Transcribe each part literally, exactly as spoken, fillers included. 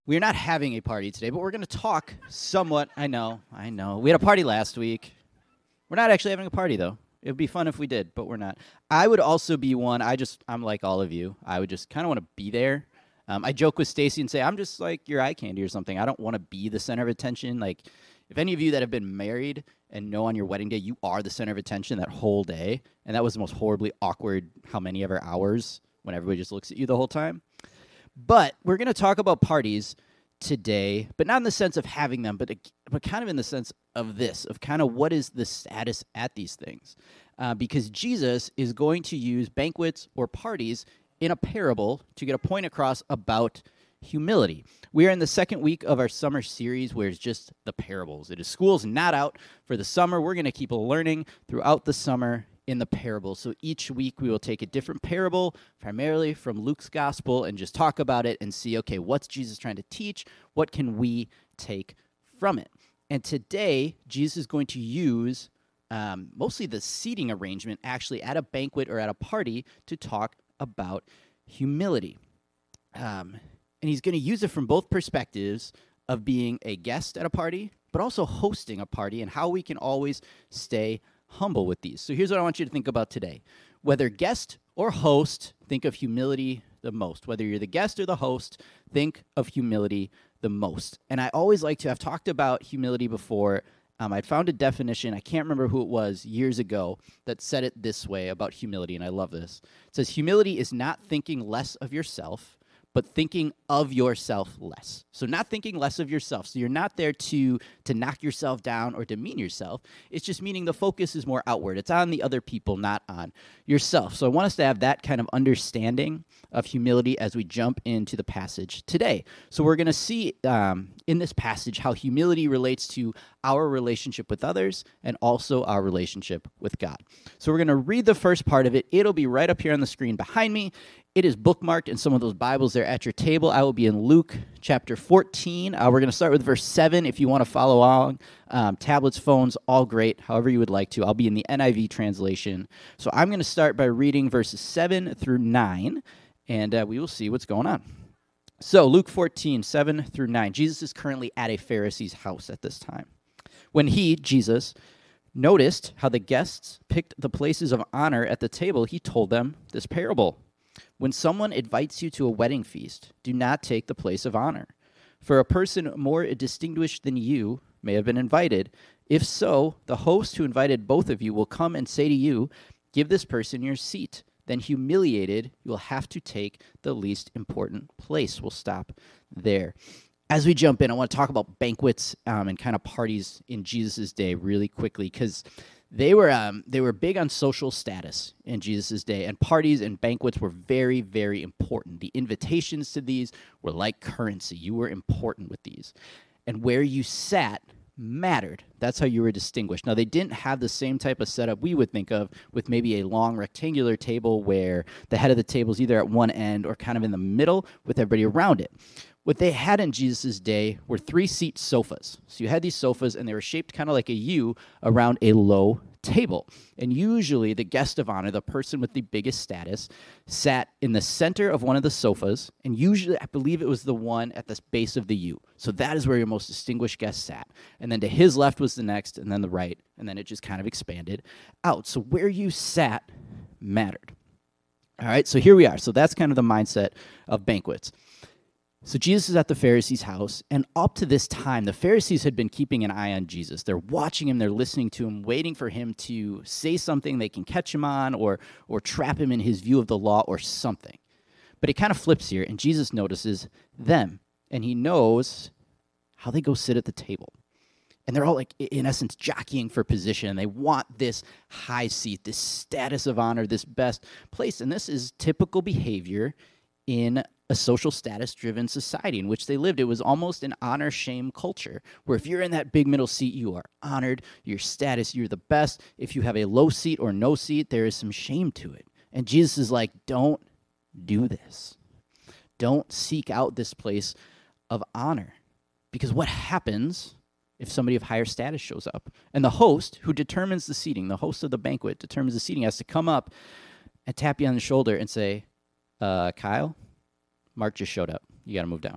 We're not having a party today, but we're going to talk somewhat. I know, I know. We had a party last week. We're not actually having a party, though. It would be fun if we did, but we're not. I would also be one. I just, I'm like all of you. I would just kind of want to be there. Um, I joke with Stacy and say, I'm just like your eye candy or something. I don't want to be the center of attention. Like, if any of you that have been married and know on your wedding day, you are the center of attention that whole day. And that was the most horribly awkward, how many ever hours when everybody just looks at you the whole time. But we're going to talk about parties today, but not in the sense of having them, but but kind of in the sense of this, of kind of what is the status at these things. Uh, because Jesus is going to use banquets or parties in a parable to get a point across about humility. We are in the second week of our summer series where it's just the parables. It is school's not out for the summer. We're going to keep learning throughout the summer in the parable. So each week we will take a different parable, primarily from Luke's gospel, and just talk about it and see, okay, what's Jesus trying to teach? What can we take from it? And today, Jesus is going to use um, mostly the seating arrangement actually at a banquet or at a party to talk about humility. Um, and he's going to use it from both perspectives of being a guest at a party, but also hosting a party and how we can always stay humble with these. So here's what I want you to think about today. Whether guest or host, think of humility the most. Whether you're the guest or the host, think of humility the most. And I always like to, I've talked about humility before. Um, I'd found a definition, I can't remember who it was, years ago, that said it this way about humility, and I love this. It says, humility is not thinking less of yourself, but thinking of yourself less. So not thinking less of yourself. So you're not there to, to knock yourself down or demean yourself. It's just meaning the focus is more outward. It's on the other people, not on yourself. So I want us to have that kind of understanding of humility as we jump into the passage today. So we're going to see um, in this passage how humility relates to our relationship with others and also our relationship with God. So we're going to read the first part of it. It'll be right up here on the screen behind me. It is bookmarked in some of those Bibles there at your table. I will be in Luke chapter fourteen. Uh, we're going to start with verse seven if you want to follow along. Um, tablets, phones, all great, however you would like to. I'll be in the N I V translation. So I'm going to start by reading verses seven through nine, and uh, we will see what's going on. So Luke fourteen, seven through nine. Jesus is currently at a Pharisee's house at this time. When he, Jesus, noticed how the guests picked the places of honor at the table, he told them this parable. When someone invites you to a wedding feast, do not take the place of honor, for a person more distinguished than you may have been invited. If so, the host who invited both of you will come and say to you, give this person your seat. Then humiliated, you will have to take the least important place. We'll stop there. As we jump in, I want to talk about banquets um, and kind of parties in Jesus' day really quickly, because They were um, they were big on social status in Jesus' day, and parties and banquets were very, very important. The invitations to these were like currency. You were important with these. And where you sat mattered. That's how you were distinguished. Now, they didn't have the same type of setup we would think of with maybe a long rectangular table where the head of the table is either at one end or kind of in the middle with everybody around it. What they had in Jesus' day were three-seat sofas. So you had these sofas, and they were shaped kind of like a U around a low table. And usually the guest of honor, the person with the biggest status, sat in the center of one of the sofas, and usually I believe it was the one at the base of the U. So that is where your most distinguished guest sat. And then to his left was the next, and then the right, and then it just kind of expanded out. So where you sat mattered. All right, so here we are. So that's kind of the mindset of banquets. So Jesus is at the Pharisees' house, and up to this time, the Pharisees had been keeping an eye on Jesus. They're watching him, they're listening to him, waiting for him to say something they can catch him on or, or trap him in his view of the law or something. But it kind of flips here, and Jesus notices them, and he knows how they go sit at the table. And they're all, like, in essence, jockeying for position, and they want this high seat, this status of honor, this best place. And this is typical behavior in a social status-driven society in which they lived. It was almost an honor-shame culture, where if you're in that big middle seat, you are honored, your status, you're the best. If you have a low seat or no seat, there is some shame to it. And Jesus is like, don't do this. Don't seek out this place of honor. Because what happens if somebody of higher status shows up? And the host, who determines the seating, the host of the banquet determines the seating, has to come up and tap you on the shoulder and say, uh, Kyle, Mark just showed up. You got to move down.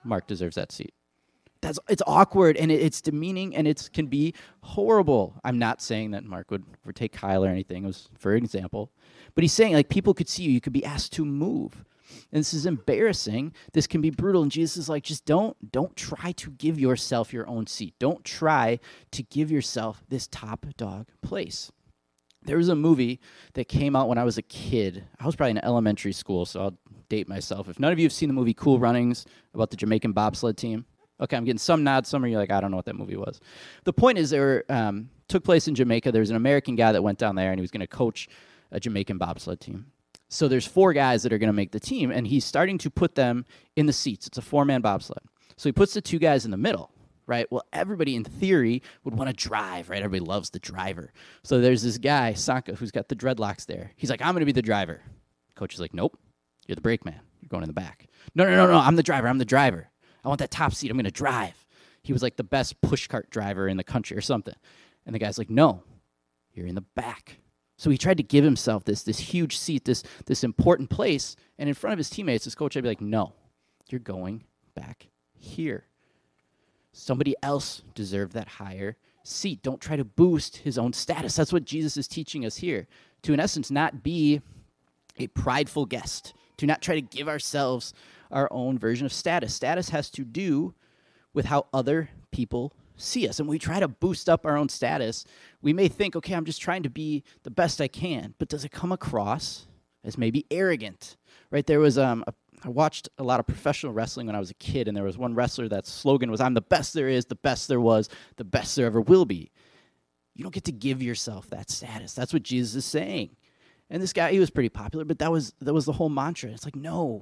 Mark deserves that seat. That's it's awkward and it, it's demeaning and it can be horrible. I'm not saying that Mark would overtake Kyle or anything. It was for an example. But he's saying, like, people could see you. You could be asked to move. And this is embarrassing. This can be brutal. And Jesus is like, just don't, don't try to give yourself your own seat. Don't try to give yourself this top dog place. There was a movie that came out when I was a kid. I was probably in elementary school, so I'll date myself. If none of you have seen the movie Cool Runnings about the Jamaican bobsled team, okay, I'm getting some nods. Some of you are like, I don't know what that movie was. The point is, there um, took place in Jamaica. There was an American guy that went down there, and he was going to coach a Jamaican bobsled team. So there's four guys that are going to make the team, and he's starting to put them in the seats. It's a four-man bobsled. So he puts the two guys in the middle, right? Well, everybody in theory would want to drive, right? Everybody loves the driver. So there's this guy, Sanka, who's got the dreadlocks there. He's like, I'm going to be the driver. Coach is like, nope, you're the brake man. You're going in the back. No, no, no, no, I'm the driver. I'm the driver. I want that top seat. I'm going to drive. He was like the best pushcart driver in the country or something. And the guy's like, no, you're in the back. So he tried to give himself this, this huge seat, this, this important place. And in front of his teammates, his coach would be like, no, you're going back here. Somebody else deserved that higher seat. Don't try to boost his own status. That's what Jesus is teaching us here. To, in essence, not be a prideful guest. To not try to give ourselves our own version of status. Status has to do with how other people see us. And when we try to boost up our own status, we may think, okay, I'm just trying to be the best I can. But does it come across as maybe arrogant? Right? There was, um, a, I watched a lot of professional wrestling when I was a kid, and there was one wrestler that slogan was, I'm the best there is, the best there was, the best there ever will be. You don't get to give yourself that status. That's what Jesus is saying. And this guy, he was pretty popular, but that was that was the whole mantra. It's like, no.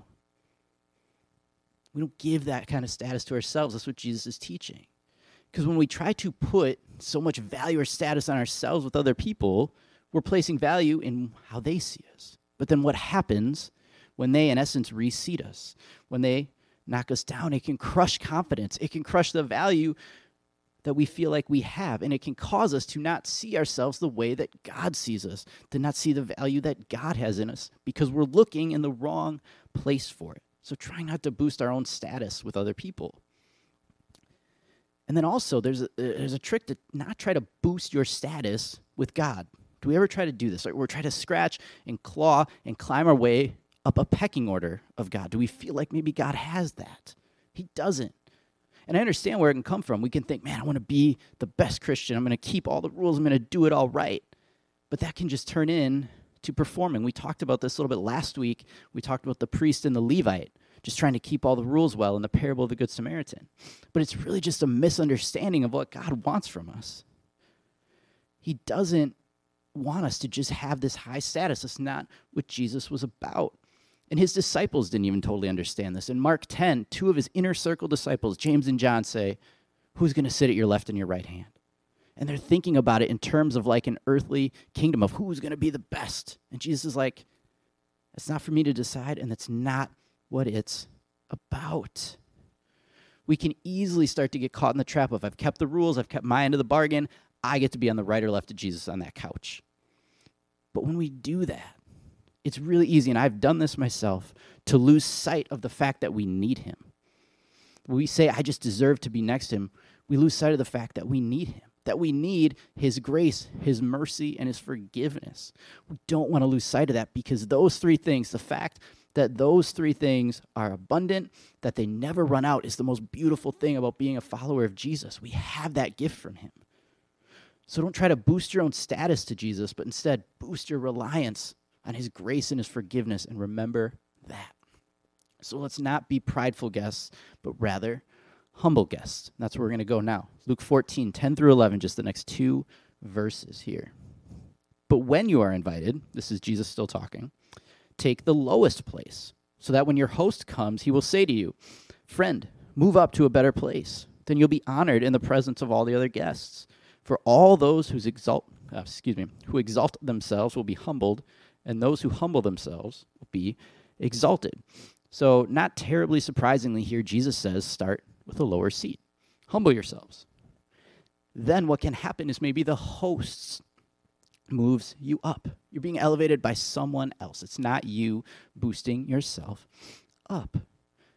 We don't give that kind of status to ourselves. That's what Jesus is teaching. Because when we try to put so much value or status on ourselves with other people, we're placing value in how they see us. But then what happens when they, in essence, reseat us? When they knock us down, it can crush confidence. It can crush the value that we feel like we have. And it can cause us to not see ourselves the way that God sees us, to not see the value that God has in us, because we're looking in the wrong place for it. So try not to boost our own status with other people. And then also, there's a, there's a trick to not try to boost your status with God. Do we ever try to do this? Like, we're trying to scratch and claw and climb our way up a pecking order of God. Do we feel like maybe God has that? He doesn't. And I understand where it can come from. We can think, man, I want to be the best Christian. I'm going to keep all the rules. I'm going to do it all right. But that can just turn in to performing. We talked about this a little bit last week. We talked about the priest and the Levite just trying to keep all the rules well in the parable of the Good Samaritan. But it's really just a misunderstanding of what God wants from us. He doesn't want us to just have this high status. That's not what Jesus was about. And his disciples didn't even totally understand this. In Mark ten, two of his inner circle disciples, James and John, say, who's going to sit at your left and your right hand? And they're thinking about it in terms of like an earthly kingdom of who's going to be the best. And Jesus is like, it's not for me to decide, and that's not what it's about. We can easily start to get caught in the trap of, I've kept the rules, I've kept my end of the bargain, I get to be on the right or left of Jesus on that couch. But when we do that, it's really easy, and I've done this myself, to lose sight of the fact that we need him. When we say, I just deserve to be next to him, we lose sight of the fact that we need him, that we need his grace, his mercy, and his forgiveness. We don't want to lose sight of that, because those three things, the fact that those three things are abundant, that they never run out, is the most beautiful thing about being a follower of Jesus. We have that gift from him. So don't try to boost your own status to Jesus, but instead boost your reliance on his grace and his forgiveness, and remember that. So let's not be prideful guests, but rather humble guests. And that's where we're going to go now. Luke fourteen, ten through eleven, just the next two verses here. But when you are invited, this is Jesus still talking, take the lowest place, so that when your host comes, he will say to you, friend, move up to a better place. Then you'll be honored in the presence of all the other guests. For all those who exalt, uh, excuse me, who exalt themselves will be humbled, and those who humble themselves will be exalted. So not terribly surprisingly here, Jesus says, start with a lower seat. Humble yourselves. Then what can happen is maybe the host moves you up. You're being elevated by someone else. It's not you boosting yourself up.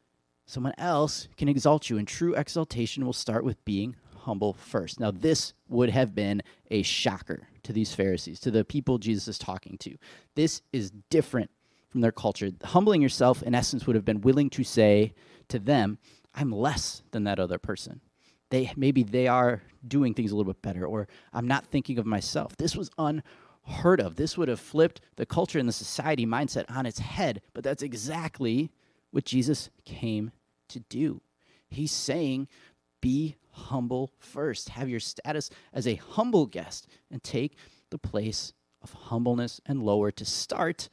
Someone else can exalt you, and true exaltation will start with being humble first. Now, this would have been a shocker to these Pharisees, to the people Jesus is talking to. This is different from their culture. Humbling yourself, in essence, would have been willing to say to them, I'm less than that other person. They maybe they are doing things a little bit better, or I'm not thinking of myself. This was unheard of. This would have flipped the culture and the society mindset on its head, but that's exactly what Jesus came to do. He's saying, be humble first. Have your status as a humble guest and take the place of humbleness and lower to start,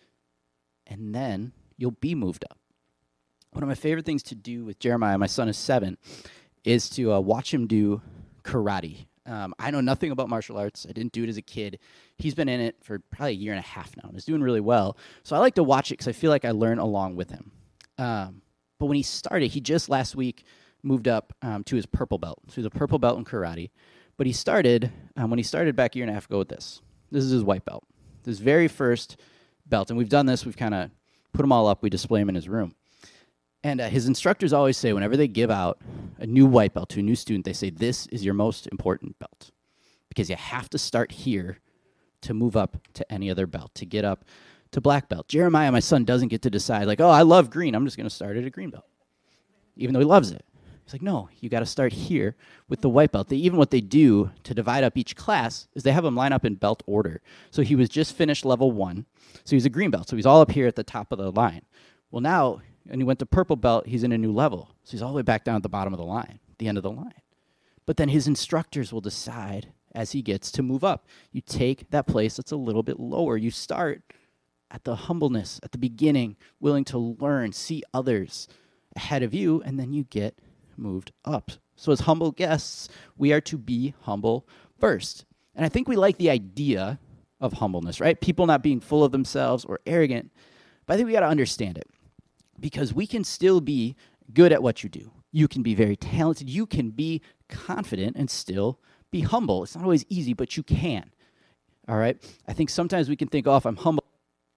and then you'll be moved up. One of my favorite things to do with Jeremiah, my son is seven, is to uh, watch him do karate. Um, I know nothing about martial arts. I didn't do it as a kid. He's been in it for probably a year and a half now, and is doing really well. So I like to watch it because I feel like I learn along with him. Um, but when he started, he just last week moved up um, to his purple belt. So he's a purple belt in karate. But he started, um, when he started back a year and a half ago with this. This is his white belt. His very first belt. And we've done this. We've kind of put them all up. We display them in his room. And uh, his instructors always say, whenever they give out a new white belt to a new student, they say, this is your most important belt. Because you have to start here to move up to any other belt, to get up to black belt. Jeremiah, my son, doesn't get to decide, like, oh, I love green. I'm just going to start at a green belt, even though he loves it. He's like, no, you got to start here with the white belt. They, even what they do to divide up each class is they have them line up in belt order. So he was just finished level one. So he's a green belt. So he's all up here at the top of the line. Well, now, and he went to purple belt, he's in a new level. So he's all the way back down at the bottom of the line, the end of the line. But then his instructors will decide as he gets to move up. You take that place that's a little bit lower. You start at the humbleness, at the beginning, willing to learn, see others ahead of you, and then you get moved up. So as humble guests, we are to be humble first. And I think we like the idea of humbleness, right? People not being full of themselves or arrogant. But I think we got to understand it, because we can still be good at what you do. You can be very talented. You can be confident and still be humble. It's not always easy, but you can. All right? I think sometimes we can think, oh, if I'm humble,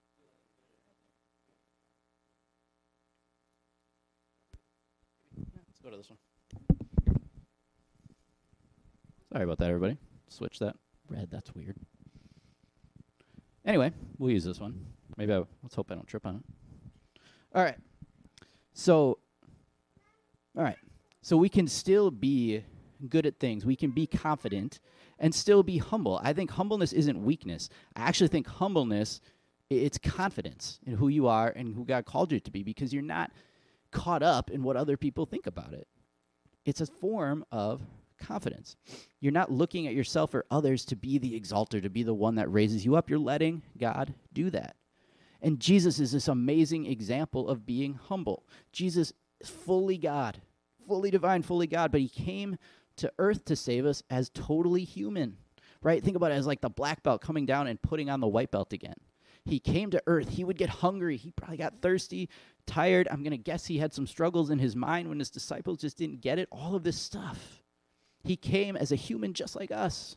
let's go to this one. Sorry about that, everybody. Switch that. Red, that's weird. Anyway, we'll use this one. Maybe I, let's hope I don't trip on it. All right. So, all right. So we can still be good at things. We can be confident and still be humble. I think humbleness isn't weakness. I actually think humbleness, it's confidence in who you are and who God called you to be, because you're not caught up in what other people think about it. It's a form of confidence. You're not looking at yourself or others to be the exalter, to be the one that raises you up. You're letting God do that. And Jesus is this amazing example of being humble. Jesus is fully God, fully divine, fully God, but he came to earth to save us as totally human, right? Think about it as like the black belt coming down and putting on the white belt again. He came to earth. He would get hungry. He probably got thirsty, tired. I'm going to guess he had some struggles in his mind when his disciples just didn't get it. All of this stuff. He came as a human just like us.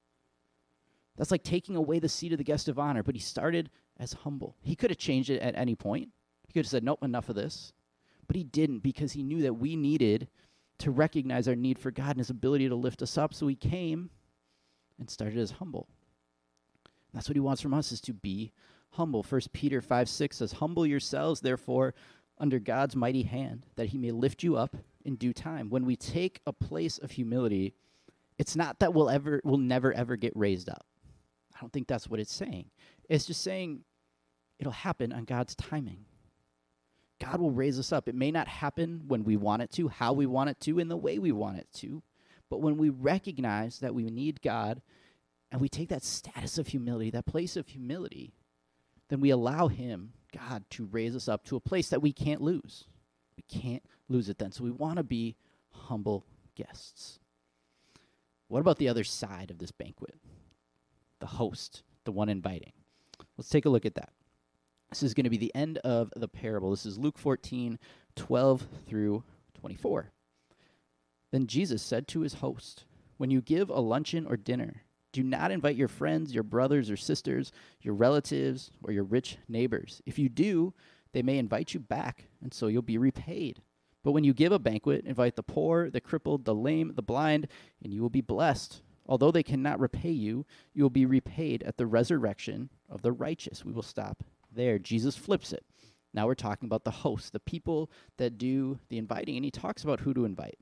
That's like taking away the seat of the guest of honor, but he started as humble. He could have changed it at any point. He could have said, nope, enough of this. But he didn't, because he knew that we needed to recognize our need for God and his ability to lift us up. So he came and started as humble. And that's what he wants from us, is to be humble. First Peter five six says, humble yourselves, therefore, under God's mighty hand, that he may lift you up in due time. When we take a place of humility, it's not that we'll ever, we'll never, ever get raised up. I don't think that's what it's saying. It's just saying it'll happen on God's timing. God will raise us up. It may not happen when we want it to, how we want it to, in the way we want it to, but when we recognize that we need God and we take that status of humility, that place of humility, then we allow him, God, to raise us up to a place that we can't lose. We can't lose it then. So we want to be humble guests. What about the other side of this banquet? The host, the one inviting. Let's take a look at that. This is going to be the end of the parable. This is Luke fourteen, twelve through twenty-four. Then Jesus said to his host, when you give a luncheon or dinner, do not invite your friends, your brothers or sisters, your relatives, or your rich neighbors. If you do, they may invite you back, and so you'll be repaid. But when you give a banquet, invite the poor, the crippled, the lame, the blind, and you will be blessed. Although they cannot repay you, you will be repaid at the resurrection of the righteous. We will stop there. Jesus flips it. Now we're talking about the host, the people that do the inviting, and he talks about who to invite.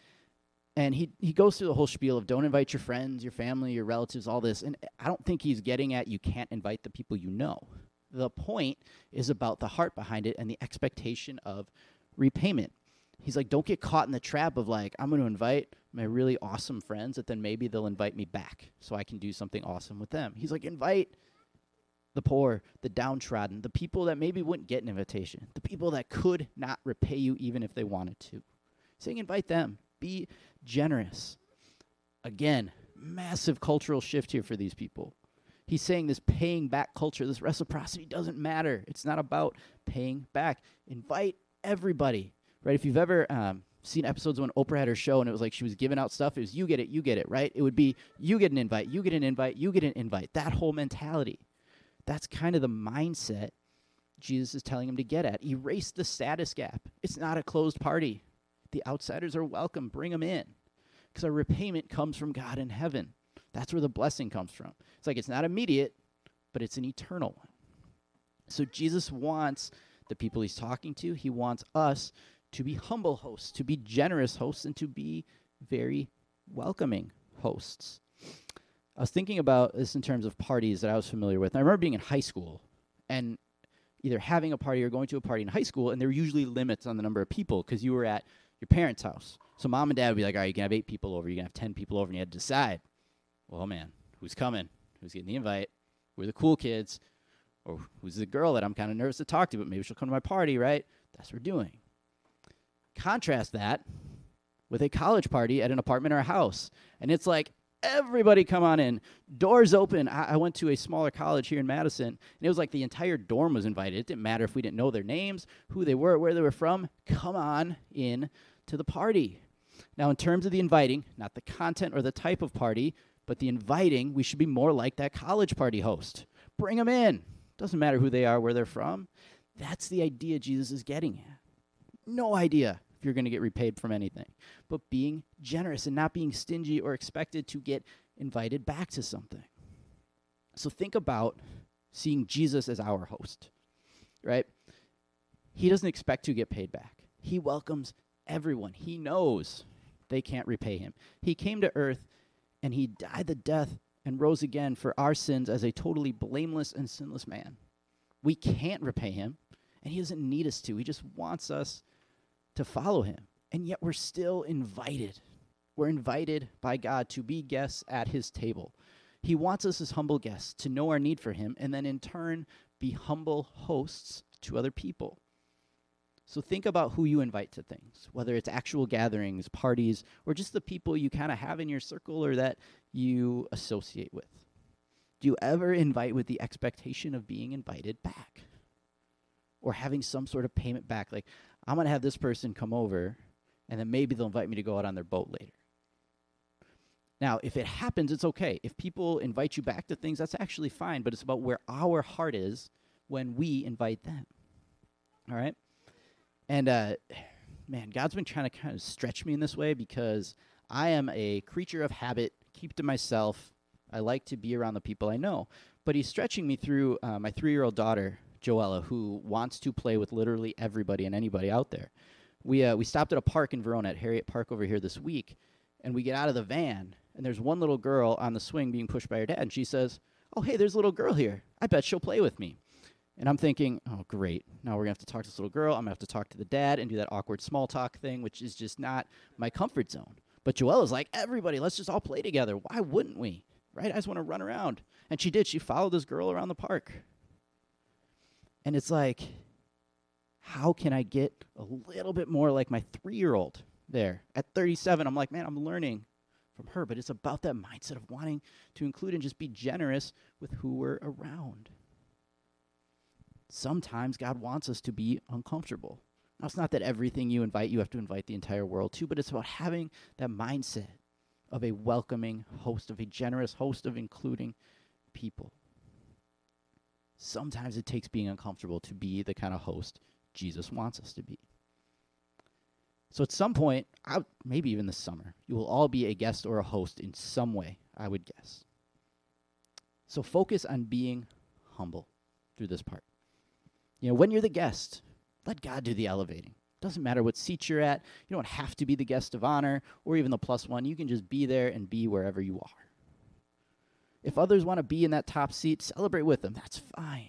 And he, he goes through the whole spiel of don't invite your friends, your family, your relatives, all this. And I don't think he's getting at you can't invite the people you know. The point is about the heart behind it and the expectation of repayment. He's like, don't get caught in the trap of like, I'm going to invite my really awesome friends that then maybe they'll invite me back so I can do something awesome with them. He's like, invite the poor, the downtrodden, the people that maybe wouldn't get an invitation, the people that could not repay you even if they wanted to. He's saying invite them. Be generous. Again, massive cultural shift here for these people. He's saying this paying back culture, this reciprocity doesn't matter. It's not about paying back. Invite everybody, right? If you've ever um, seen episodes when Oprah had her show and it was like she was giving out stuff, it was you get it, you get it, right? It would be you get an invite, you get an invite, you get an invite. That whole mentality. That's kind of the mindset Jesus is telling him to get at. Erase the status gap. It's not a closed party. The outsiders are welcome. Bring them in. Because our repayment comes from God in heaven. That's where the blessing comes from. It's like it's not immediate, but it's an eternal one. So Jesus wants the people he's talking to, he wants us to be humble hosts, to be generous hosts, and to be very welcoming hosts. I was thinking about this in terms of parties that I was familiar with. And I remember being in high school and either having a party or going to a party in high school, and there were usually limits on the number of people because you were at your parents' house. So mom and dad would be like, all right, you can have eight people over, you can have ten people over, and you had to decide, well, man, who's coming? Who's getting the invite? Who are the cool kids? Or who's the girl that I'm kind of nervous to talk to, but maybe she'll come to my party, right? That's what we're doing. Contrast that with a college party at an apartment or a house. And it's like, everybody come on in. Doors open. I, I went to a smaller college here in Madison, and it was like the entire dorm was invited. It didn't matter if we didn't know their names, who they were, where they were from. Come on in to the party. Now, in terms of the inviting, not the content or the type of party, but the inviting, we should be more like that college party host. Bring them in. Doesn't matter who they are, where they're from. That's the idea Jesus is getting at. No idea if you're going to get repaid from anything, but being generous and not being stingy or expected to get invited back to something. So think about seeing Jesus as our host, right? He doesn't expect to get paid back. He welcomes everyone. He knows they can't repay him. He came to earth and he died the death and rose again for our sins as a totally blameless and sinless man. We can't repay him, and he doesn't need us to. He just wants us to follow him. And yet we're still invited. We're invited by God to be guests at his table. He wants us as humble guests to know our need for him and then in turn be humble hosts to other people. So think about who you invite to things, whether it's actual gatherings, parties, or just the people you kind of have in your circle or that you associate with. Do you ever invite with the expectation of being invited back? Or having some sort of payment back, like, I'm going to have this person come over, and then maybe they'll invite me to go out on their boat later. Now, if it happens, it's okay. If people invite you back to things, that's actually fine, but it's about where our heart is when we invite them. All right? And, uh, man, God's been trying to kind of stretch me in this way because I am a creature of habit, keep to myself. I like to be around the people I know. But he's stretching me through uh, my three-year-old daughter, Joella, who wants to play with literally everybody and anybody out there. We uh, we stopped at a park in Verona, at Harriet Park over here this week, and we get out of the van, and there's one little girl on the swing being pushed by her dad, and she says, oh, hey, there's a little girl here. I bet she'll play with me. And I'm thinking, oh, great. Now we're going to have to talk to this little girl. I'm going to have to talk to the dad and do that awkward small talk thing, which is just not my comfort zone. But Joella's like, everybody, let's just all play together. Why wouldn't we? Right? I just want to run around. And she did. She followed this girl around the park. And it's like, how can I get a little bit more like my three-year-old there? At thirty-seven, I'm like, man, I'm learning from her. But it's about that mindset of wanting to include and just be generous with who we're around. Sometimes God wants us to be uncomfortable. Now, it's not that everything you invite, you have to invite the entire world to, but it's about having that mindset of a welcoming host, of a generous host, of including people. Sometimes it takes being uncomfortable to be the kind of host Jesus wants us to be. So at some point, I, maybe even this summer, you will all be a guest or a host in some way, I would guess. So focus on being humble through this part. You know, when you're the guest, let God do the elevating. Doesn't matter what seat you're at. You don't have to be the guest of honor or even the plus one. You can just be there and be wherever you are. If others want to be in that top seat, celebrate with them. That's fine.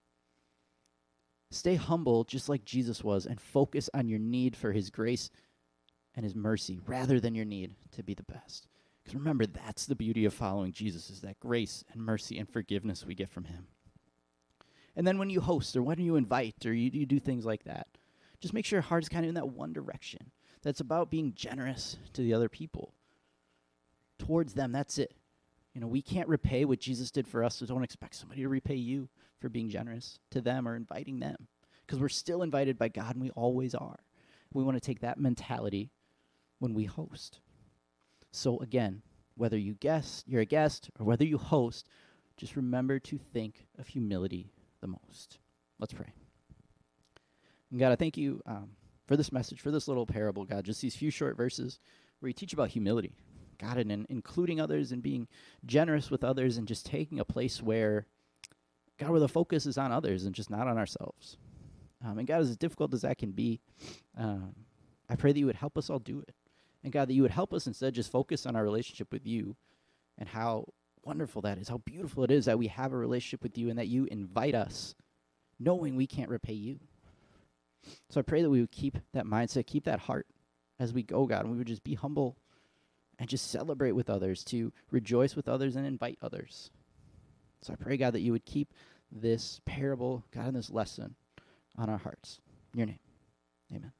Stay humble just like Jesus was and focus on your need for his grace and his mercy rather than your need to be the best. Because remember, that's the beauty of following Jesus, is that grace and mercy and forgiveness we get from him. And then when you host or when you invite or you, you do things like that, just make sure your heart is kind of in that one direction. That's about being generous to the other people. Towards them, that's it. You know, we can't repay what Jesus did for us, so don't expect somebody to repay you for being generous to them or inviting them. Because we're still invited by God, and we always are. We want to take that mentality when we host. So again, whether you guest, you're a guest, or whether you host, just remember to think of humility the most. Let's pray. And God, I thank you um, for this message, for this little parable, God, just these few short verses where you teach about humility, God, and in including others and being generous with others and just taking a place where, God, where the focus is on others and just not on ourselves. Um, and God, as difficult as that can be, um, I pray that you would help us all do it. And God, that you would help us instead just focus on our relationship with you and how wonderful that is, how beautiful it is that we have a relationship with you and that you invite us knowing we can't repay you. So I pray that we would keep that mindset, keep that heart as we go, God, and we would just be humble and just celebrate with others, to rejoice with others and invite others. So I pray, God, that you would keep this parable, God, and this lesson on our hearts. In your name, amen.